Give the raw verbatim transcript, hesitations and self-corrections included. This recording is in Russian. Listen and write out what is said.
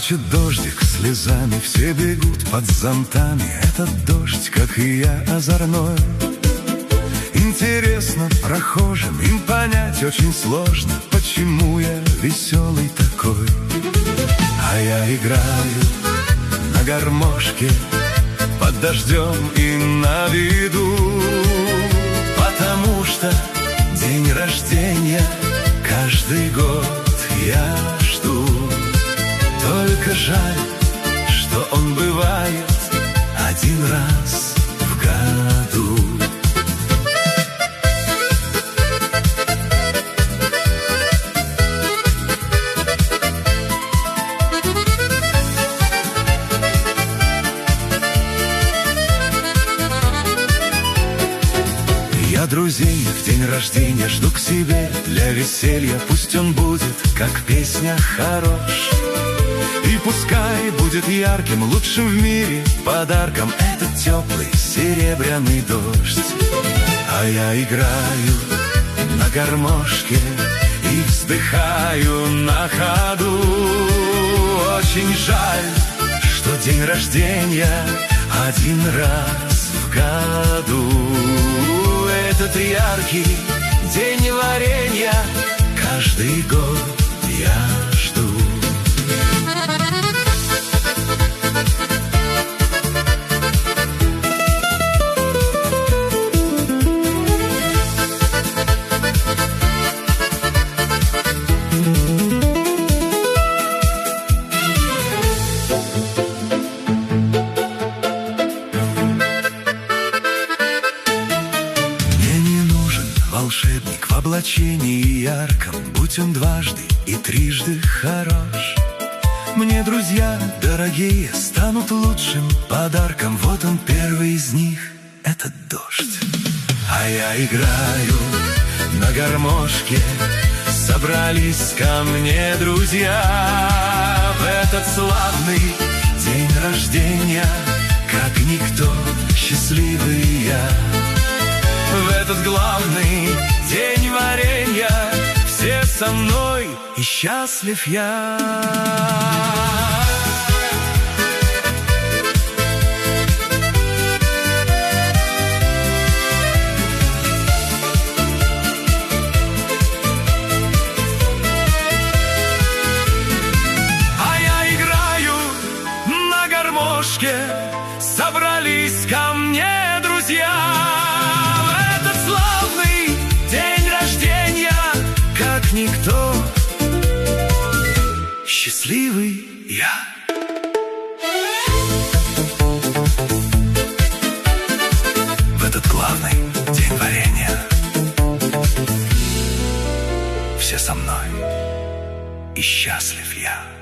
Плачет дождик слезами, все бегут под зонтами. Этот дождь, как и я, озорной. Интересно прохожим, им понять очень сложно, почему я веселый такой. А я играю на гармошке под дождем и на виду, потому что день рождения каждый год я жду. Только жаль, что он бывает один раз в году. Я друзей в день рождения жду к себе для веселья. Пусть он будет, как песня, хорош. И пускай будет ярким, лучшим в мире подарком этот теплый серебряный дождь. А я играю на гармошке и вздыхаю на ходу. Очень жаль, что день рождения один раз в году. Этот яркий день варенья каждый год я жду. Волшебник в облачении ярком, будь он дважды и трижды хорош. Мне друзья дорогие станут лучшим подарком. Вот он первый из них, этот дождь. А я играю на гармошке, собрались ко мне друзья. В этот славный день рождения, как никто, счастливый я. В этот главный день варенья все со мной, и счастлив я. А я играю на гармошке, собрались ко мне друзья. Никто, счастливый я. В этот главный день варенья все со мной, и счастлив я.